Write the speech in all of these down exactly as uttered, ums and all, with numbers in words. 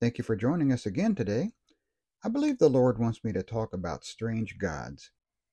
Thank you for joining us again today. I believe the Lord wants me to talk about strange gods.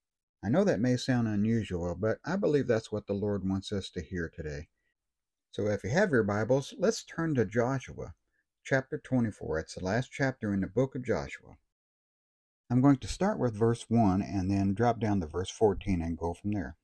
I know that may sound unusual, but I believe that's what the Lord wants us to hear today. So if you have your Bibles, let's turn to Joshua, chapter twenty-four. It's the last chapter in the book of Joshua. I'm going to start with verse one and then drop down to verse fourteen and go from there.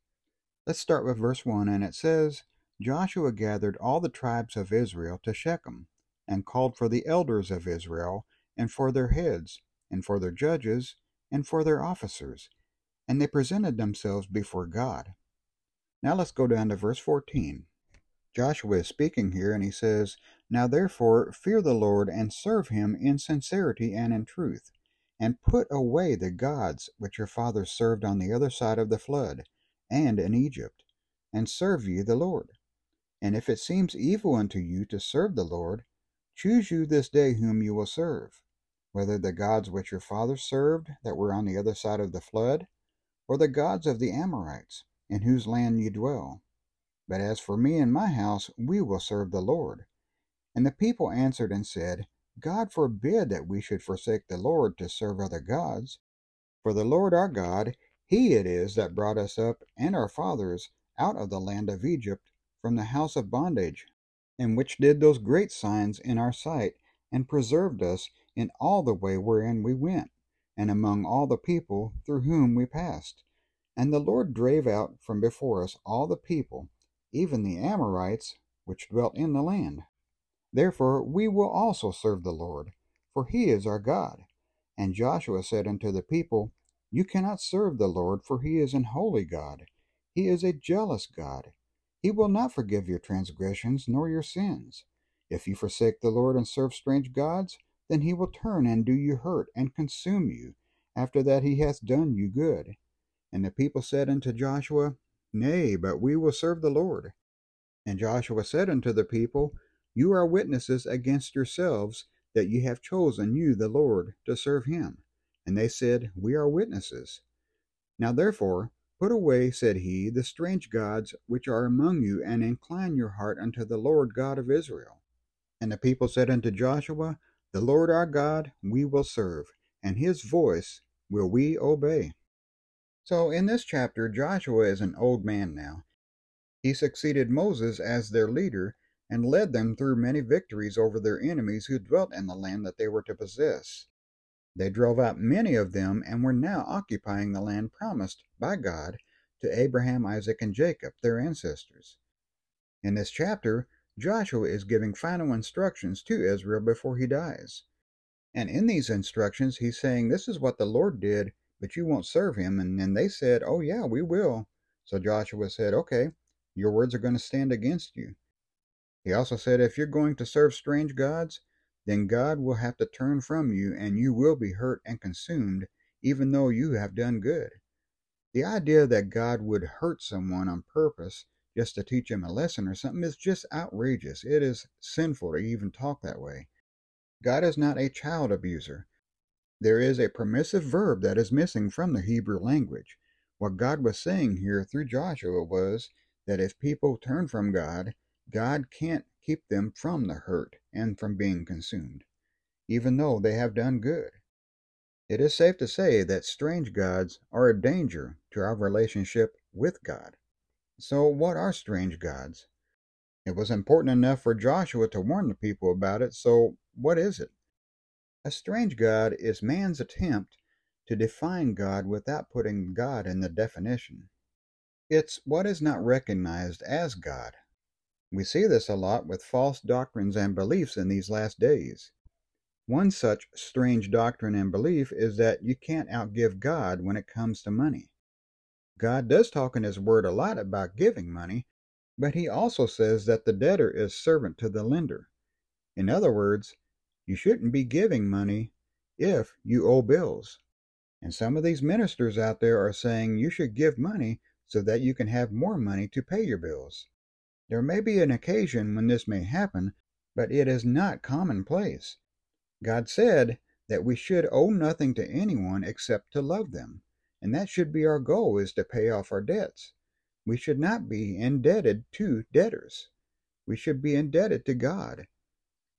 Let's start with verse one, and it says, Joshua gathered all the tribes of Israel to Shechem, and called for the elders of Israel, and for their heads, and for their judges, and for their officers, and they presented themselves before God. Now let's go down to verse fourteen. Joshua is speaking here, and he says, Now therefore fear the Lord, and serve him in sincerity and in truth, and put away the gods which your fathers served on the other side of the flood, and in Egypt, and serve ye the Lord. And if it seems evil unto you to serve the Lord, choose you this day whom you will serve, whether the gods which your fathers served that were on the other side of the flood, or the gods of the Amorites, in whose land ye dwell. But as for me and my house, we will serve the Lord. And the people answered and said, God forbid that we should forsake the Lord to serve other gods. For the Lord our God, he it is that brought us up and our fathers out of the land of Egypt from the house of bondage, and which did those great signs in our sight, and preserved us in all the way wherein we went, and among all the people through whom we passed. And the Lord drave out from before us all the people, even the Amorites, which dwelt in the land. Therefore we will also serve the Lord, for he is our God. And Joshua said unto the people, You cannot serve the Lord, for he is an holy God. He is a jealous God. He will not forgive your transgressions nor your sins. If you forsake the Lord and serve strange gods, then he will turn and do you hurt and consume you, after that he hath done you good. And the people said unto Joshua, Nay, but we will serve the Lord. And Joshua said unto the people, You are witnesses against yourselves, that ye have chosen you the Lord to serve him. And they said, We are witnesses. Now therefore, put away, said he, the strange gods which are among you, and incline your heart unto the Lord God of Israel. And the people said unto Joshua, The Lord our God we will serve, and his voice will we obey. So in this chapter, Joshua is an old man now. He succeeded Moses as their leader, and led them through many victories over their enemies who dwelt in the land that they were to possess. They drove out many of them and were now occupying the land promised by God to Abraham, Isaac, and Jacob, their ancestors. In this chapter, Joshua is giving final instructions to Israel before he dies. And in these instructions, he's saying, This is what the Lord did, but you won't serve him. And then they said, Oh yeah, we will. So Joshua said, Okay, your words are going to stand against you. He also said, If you're going to serve strange gods, then God will have to turn from you, and you will be hurt and consumed, even though you have done good. The idea that God would hurt someone on purpose just to teach him a lesson or something is just outrageous. It is sinful to even talk that way. God is not a child abuser. There is a permissive verb that is missing from the Hebrew language. What God was saying here through Joshua was that if people turn from God, God can't keep them from the hurt and from being consumed, even though they have done good. It is safe to say that strange gods are a danger to our relationship with God. So what are strange gods? It was important enough for Joshua to warn the people about it, so what is it? A strange god is man's attempt to define God without putting God in the definition. It's what is not recognized as God. We see this a lot with false doctrines and beliefs in these last days. One such strange doctrine and belief is that you can't outgive God when it comes to money. God does talk in his word a lot about giving money, but he also says that the debtor is servant to the lender. In other words, you shouldn't be giving money if you owe bills. And some of these ministers out there are saying you should give money so that you can have more money to pay your bills. There may be an occasion when this may happen, but it is not commonplace. God said that we should owe nothing to anyone except to love them, and that should be our goal, is to pay off our debts. We should not be indebted to debtors. We should be indebted to God.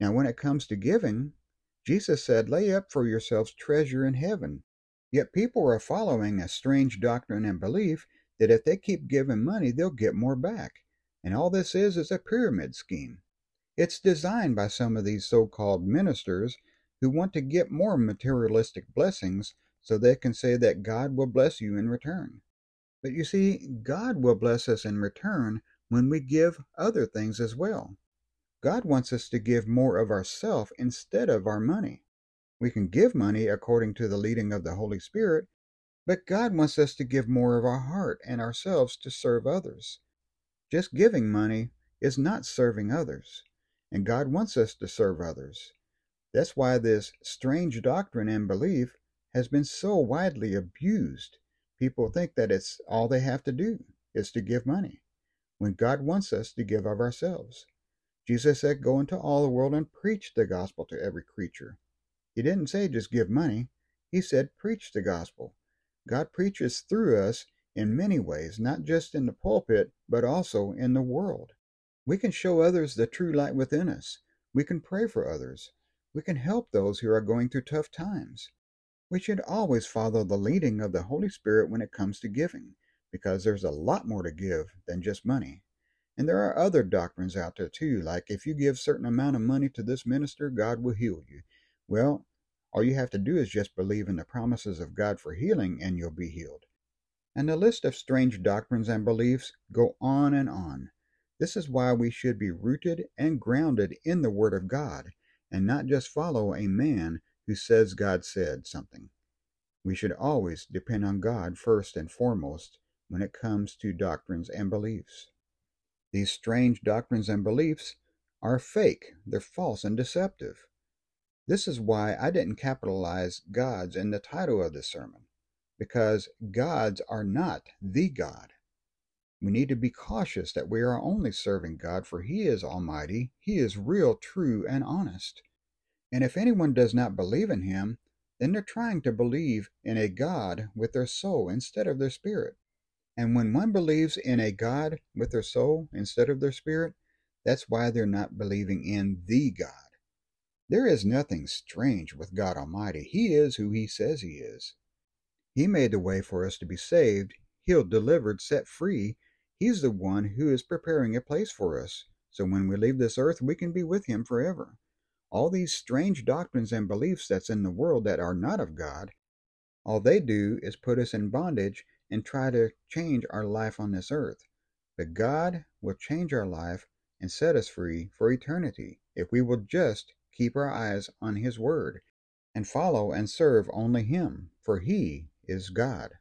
Now, when it comes to giving, Jesus said, "Lay up for yourselves treasure in heaven." Yet people are following a strange doctrine and belief that if they keep giving money, they'll get more back. And all this is is a pyramid scheme. It's designed by some of these so-called ministers who want to get more materialistic blessings so they can say that God will bless you in return. But you see, God will bless us in return when we give other things as well. God wants us to give more of ourself instead of our money. We can give money according to the leading of the Holy Spirit, but God wants us to give more of our heart and ourselves to serve others. Just giving money is not serving others, and God wants us to serve others. That's why this strange doctrine and belief has been so widely abused. People think that it's all they have to do is to give money, when God wants us to give of ourselves. Jesus said, "Go into all the world and preach the gospel to every creature." He didn't say just give money. He said preach the gospel. God preaches through us in many ways, not just in the pulpit, but also in the world. We can show others the true light within us. We can pray for others. We can help those who are going through tough times. We should always follow the leading of the Holy Spirit when it comes to giving, because there's a lot more to give than just money. And there are other doctrines out there too, like if you give a certain amount of money to this minister, God will heal you. Well, all you have to do is just believe in the promises of God for healing and you'll be healed. And the list of strange doctrines and beliefs go on and on. This is why we should be rooted and grounded in the Word of God and not just follow a man who says God said something. We should always depend on God first and foremost when it comes to doctrines and beliefs. These strange doctrines and beliefs are fake. They're false and deceptive. This is why I didn't capitalize gods in the title of this sermon, because gods are not the God. We need to be cautious that we are only serving God, for He is almighty, He is real, true, and honest. And if anyone does not believe in Him, then they're trying to believe in a God with their soul instead of their spirit. And when one believes in a God with their soul instead of their spirit, that's why they're not believing in the God. There is nothing strange with God Almighty. He is who He says He is. He made the way for us to be saved, healed, delivered, set free. He's the one who is preparing a place for us, so when we leave this earth, we can be with Him forever. All these strange doctrines and beliefs that's in the world that are not of God, all they do is put us in bondage and try to change our life on this earth. But God will change our life and set us free for eternity if we will just keep our eyes on His Word and follow and serve only Him, for He is God.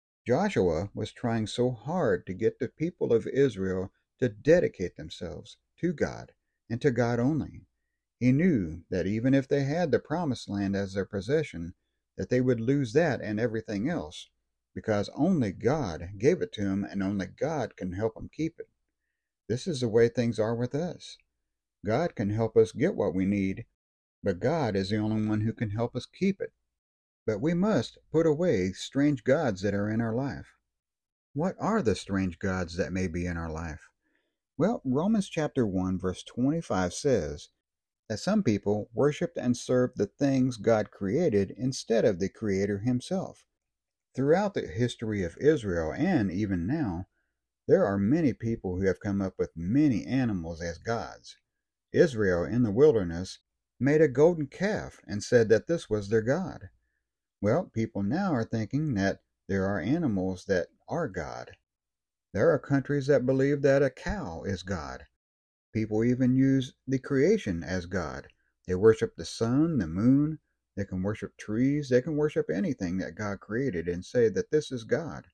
Joshua was trying so hard to get the people of Israel to dedicate themselves to God and to God only. He knew that even if they had the promised land as their possession, that they would lose that and everything else, because only God gave it to them and only God can help them keep it. This is the way things are with us. God can help us get what we need, but God is the only one who can help us keep it. But we must put away strange gods that are in our life. What are the strange gods that may be in our life? Well, Romans chapter one verse twenty-five says that some people worshiped and served the things God created instead of the Creator Himself. Throughout the history of Israel and even now, there are many people who have come up with many animals as gods. Israel in the wilderness made a golden calf and said that this was their God. Well, people now are thinking that there are animals that are God. There are countries that believe that a cow is God. People even use the creation as God. They worship the sun, the moon. They can worship trees. They can worship anything that God created and say that this is God.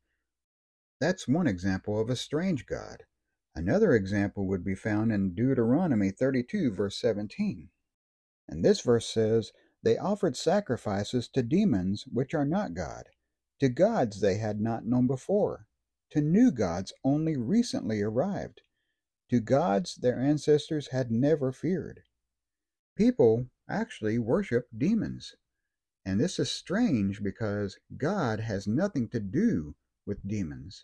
That's one example of a strange God. Another example would be found in Deuteronomy thirty-two, verse seventeen. And this verse says, "They offered sacrifices to demons which are not God, to gods they had not known before, to new gods only recently arrived, to gods their ancestors had never feared." People actually worship demons. And this is strange because God has nothing to do with demons.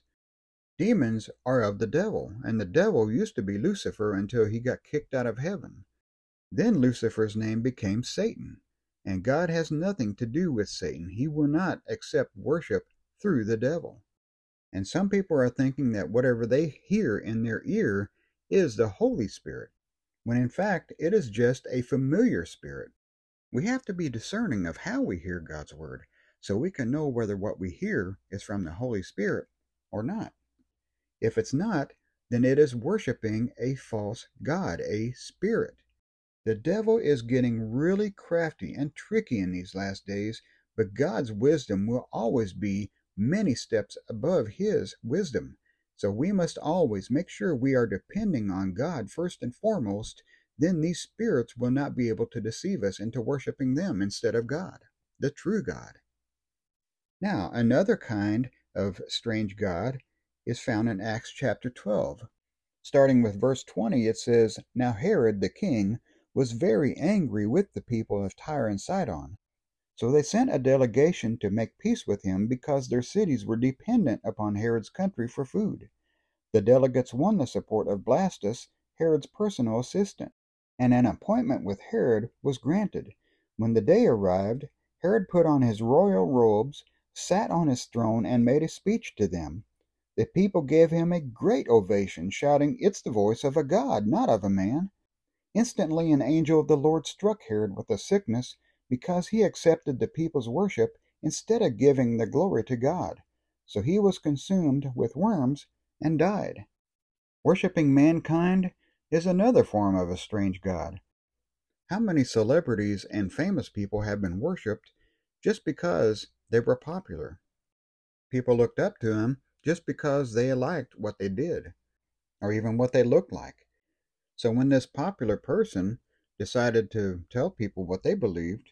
Demons are of the devil, and the devil used to be Lucifer until he got kicked out of heaven. Then Lucifer's name became Satan, and God has nothing to do with Satan. He will not accept worship through the devil. And some people are thinking that whatever they hear in their ear is the Holy Spirit, when in fact it is just a familiar spirit. We have to be discerning of how we hear God's word, so we can know whether what we hear is from the Holy Spirit or not. If it's not, then it is worshiping a false god, a spirit. The devil is getting really crafty and tricky in these last days, but God's wisdom will always be many steps above his wisdom. So we must always make sure we are depending on God first and foremost. Then these spirits will not be able to deceive us into worshiping them instead of God, the true God. Now, another kind of strange god is found in Acts chapter twelve. Starting with verse twenty, it says, "Now Herod the king was very angry with the people of Tyre and Sidon. So they sent a delegation to make peace with him because their cities were dependent upon Herod's country for food. The delegates won the support of Blastus, Herod's personal assistant, and an appointment with Herod was granted. When the day arrived, Herod put on his royal robes, sat on his throne, and made a speech to them. The people gave him a great ovation, shouting, 'It's the voice of a god, not of a man.' Instantly an angel of the Lord struck Herod with a sickness because he accepted the people's worship instead of giving the glory to God. So he was consumed with worms and died." Worshipping mankind is another form of a strange god. How many celebrities and famous people have been worshipped just because they were popular? People looked up to them just because they liked what they did, or even what they looked like. So when this popular person decided to tell people what they believed,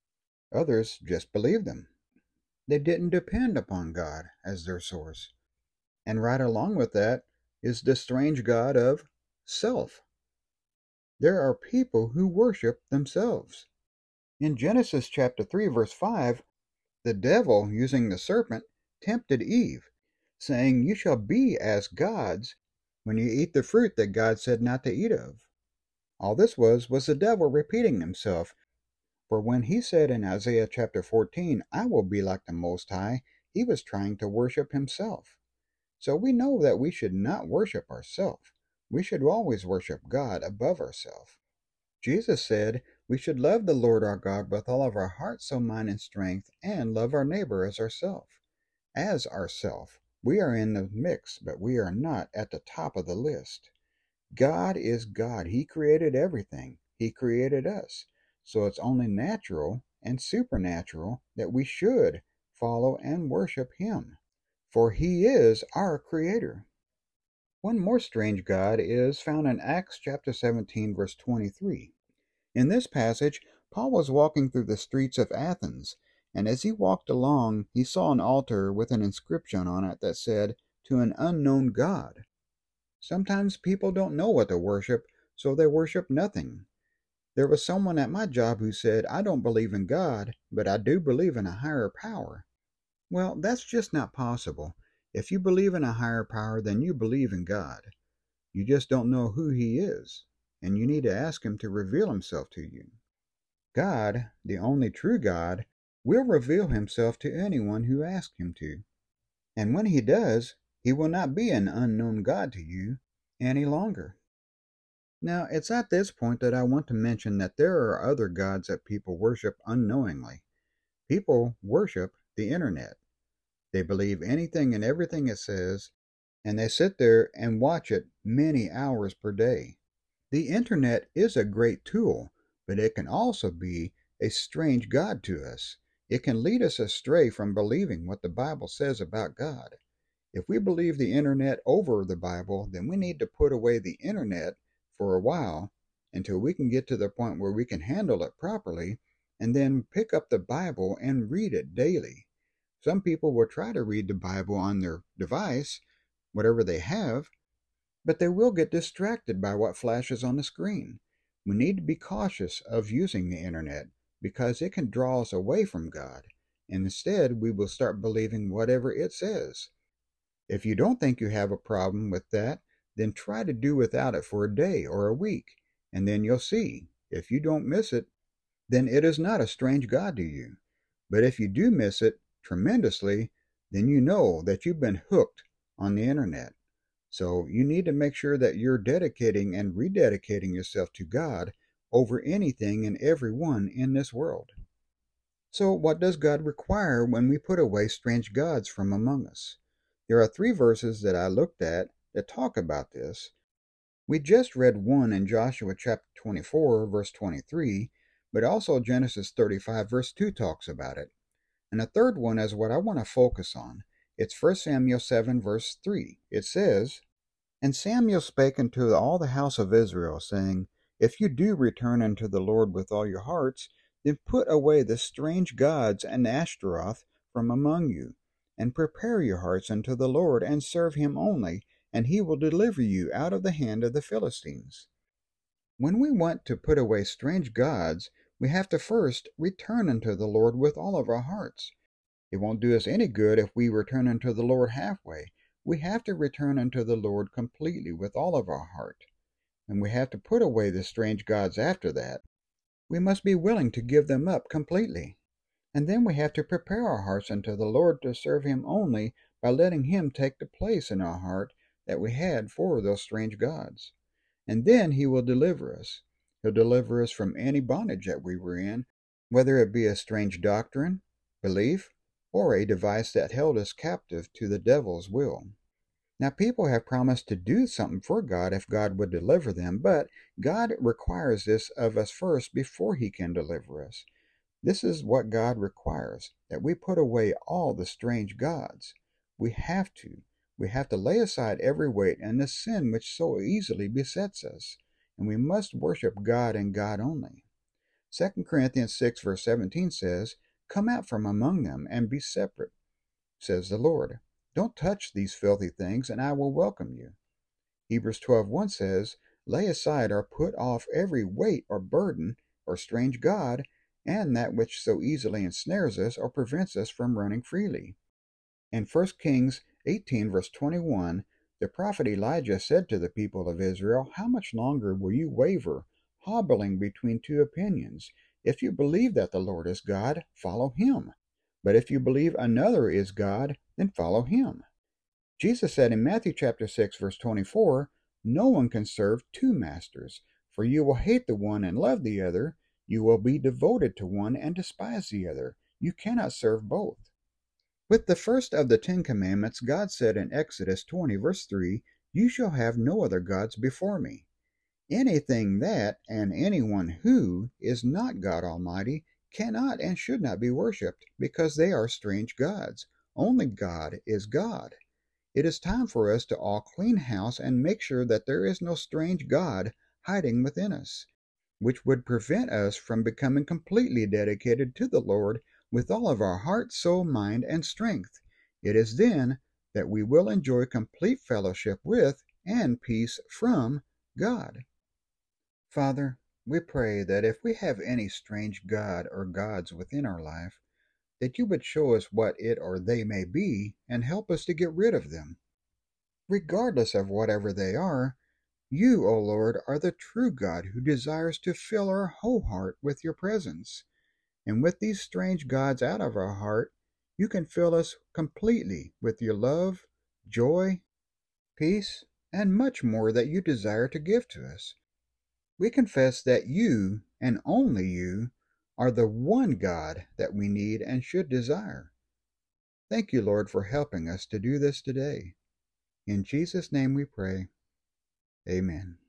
others just believed them. They didn't depend upon God as their source. And right along with that is the strange god of self. There are people who worship themselves. In Genesis chapter three, verse five, the devil, using the serpent, tempted Eve, saying, "You shall be as gods when you eat the fruit that God said not to eat of." All this was was the devil repeating himself. For when he said in Isaiah chapter fourteen, "I will be like the Most High," he was trying to worship himself. So we know that we should not worship ourselves. We should always worship God above ourselves. Jesus said we should love the Lord our God with all of our heart, soul, mind, and strength, and love our neighbor as ourself. As ourself, we are in the mix, but we are not at the top of the list. God is God. He created everything. He created us. So it's only natural and supernatural that we should follow and worship him, for he is our creator. One more strange god is found in Acts chapter seventeen, verse twenty-three. In this passage, Paul was walking through the streets of Athens, and as he walked along, he saw an altar with an inscription on it that said, "To an unknown God." Sometimes people don't know what to worship, so they worship nothing. There was someone at my job who said, "I don't believe in God, but I do believe in a higher power." Well, that's just not possible. If you believe in a higher power, then you believe in God. You just don't know who he is, and you need to ask him to reveal himself to you. God, the only true God, will reveal himself to anyone who asks him to. And when he does, he will not be an unknown God to you any longer. Now, it's at this point that I want to mention that there are other gods that people worship unknowingly. People worship the internet. They believe anything and everything it says, and they sit there and watch it many hours per day. The internet is a great tool, but it can also be a strange god to us. It can lead us astray from believing what the Bible says about God. If we believe the internet over the Bible, then we need to put away the internet for a while until we can get to the point where we can handle it properly, and then pick up the Bible and read it daily. Some people will try to read the Bible on their device, whatever they have, but they will get distracted by what flashes on the screen. We need to be cautious of using the internet because it can draw us away from God, and instead we will start believing whatever it says. If you don't think you have a problem with that, then try to do without it for a day or a week, and then you'll see. If you don't miss it, then it is not a strange God to you. But if you do miss it tremendously, then you know that you've been hooked on the internet. So you need to make sure that you're dedicating and rededicating yourself to God over anything and everyone in this world. So what does God require when we put away strange gods from among us? There are three verses that I looked at that talk about this. We just read one in Joshua chapter twenty-four, verse twenty-three, but also Genesis thirty-five, verse two talks about it. And the third one is what I want to focus on. It's First Samuel seven, verse three. It says, "And Samuel spake unto all the house of Israel, saying, If you do return unto the Lord with all your hearts, then put away the strange gods and Ashtaroth from among you, and prepare your hearts unto the Lord, and serve him only, and he will deliver you out of the hand of the Philistines." When we want to put away strange gods, we have to first return unto the Lord with all of our hearts. It won't do us any good if we return unto the Lord halfway. We have to return unto the Lord completely with all of our heart. And we have to put away the strange gods after that. We must be willing to give them up completely. And then we have to prepare our hearts unto the Lord to serve him only by letting him take the place in our heart that we had for those strange gods. And then he will deliver us. He'll deliver us from any bondage that we were in, whether it be a strange doctrine, belief, or a device that held us captive to the devil's will. Now, people have promised to do something for God if God would deliver them, but God requires this of us first before he can deliver us. This is what God requires, that we put away all the strange gods. We have to. We have to lay aside every weight and the sin which so easily besets us, and we must worship God and God only. Second Corinthians six, verse seventeen says, "Come out from among them and be separate, says the Lord. Don't touch these filthy things, and I will welcome you." Hebrews twelve, one says, "Lay aside or put off every weight or burden or strange god, and that which so easily ensnares us or prevents us from running freely." In First Kings eighteen, verse twenty-one, the prophet Elijah said to the people of Israel, "How much longer will you waver, hobbling between two opinions? If you believe that the Lord is God, follow him. But if you believe another is God, then follow him." Jesus said in Matthew chapter six, verse twenty-four, "No one can serve two masters, for you will hate the one and love the other. You will be devoted to one and despise the other. You cannot serve both." With the first of the Ten Commandments, God said in Exodus twenty, verse three, "You shall have no other gods before me." Anything that and anyone who is not God Almighty cannot and should not be worshipped, because they are strange gods. Only God is God. It is time for us to all clean house and make sure that there is no strange god hiding within us, which would prevent us from becoming completely dedicated to the Lord with all of our heart, soul, mind, and strength. It is then that we will enjoy complete fellowship with and peace from God. Father, we pray that if we have any strange god or gods within our life, that you would show us what it or they may be and help us to get rid of them. Regardless of whatever they are, you, O Lord, are the true God who desires to fill our whole heart with your presence. And with these strange gods out of our heart, you can fill us completely with your love, joy, peace, and much more that you desire to give to us. We confess that you, and only you, are the one God that we need and should desire. Thank you, Lord, for helping us to do this today. In Jesus' name we pray. Amen.